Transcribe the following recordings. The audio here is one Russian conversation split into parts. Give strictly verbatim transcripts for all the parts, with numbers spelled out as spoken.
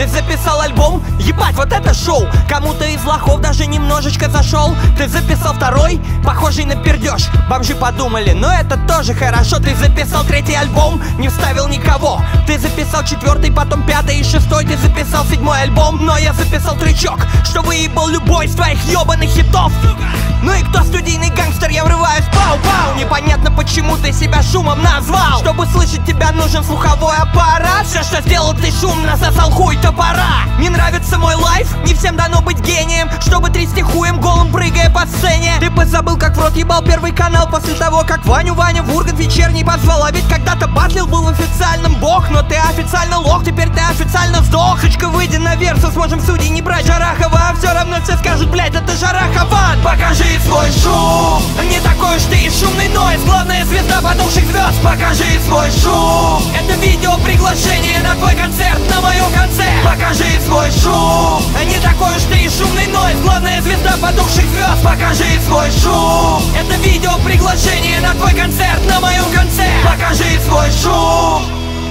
записал альбом, ебать, вот это шоу. Кому-то из лохов даже немножечко зашел. Ты записал второй, похожий на пердеж. Бомжи подумали, но это тоже хорошо. Ты записал третий альбом, не вставил никого. Ты записал четвертый, потом пятый и шестой. Ты записал седьмой альбом, но я записал трючок, что выебал любой из твоих ебаных хитов. Ну и кто студийный гангстер, я врываюсь, пау-пау. Непонятно, почему ты себя шумом назвал. Чтобы слышать тебя, нужен слуховой аппарат. Все, что сделал ты, шум насосал хуй топора. Не нравится мой лайф? Не всем дано быть гением, чтобы трясти хуем голым, прыгая по сцене. Ты бы забыл, как в рот ебал первый канал после того, как Ваню Ваня в Ургант вечерний позвал. А ведь когда-то батлил был официальным бог, но ты официально лох, теперь ты официально сдох. Сучка, выйди на версус, сможем судей не брать Жарахова. А все равно все скажут, блять, это Жарахован. Покажи свой шум, не такой уж ты и шумный нойз. Главная звезда потухших звезд, покажи свой шум. Это видео приглашение на твой концерт, на моем конце. Покажи свой шум, не такой уж ты и шумный нойз. Главная звезда потухших звезд, покажи свой шум. Это видео приглашение на твой концерт, на моем конце. Покажи свой шум.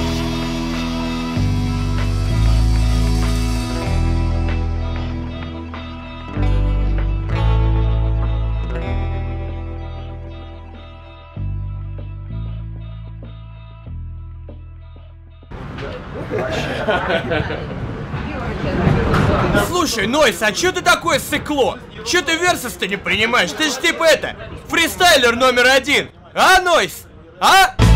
Слушай, Нойс, а чё ты такое сыкло? Чё ты версус-то не принимаешь? Ты же типа это, фристайлер номер один. А, Нойс? А?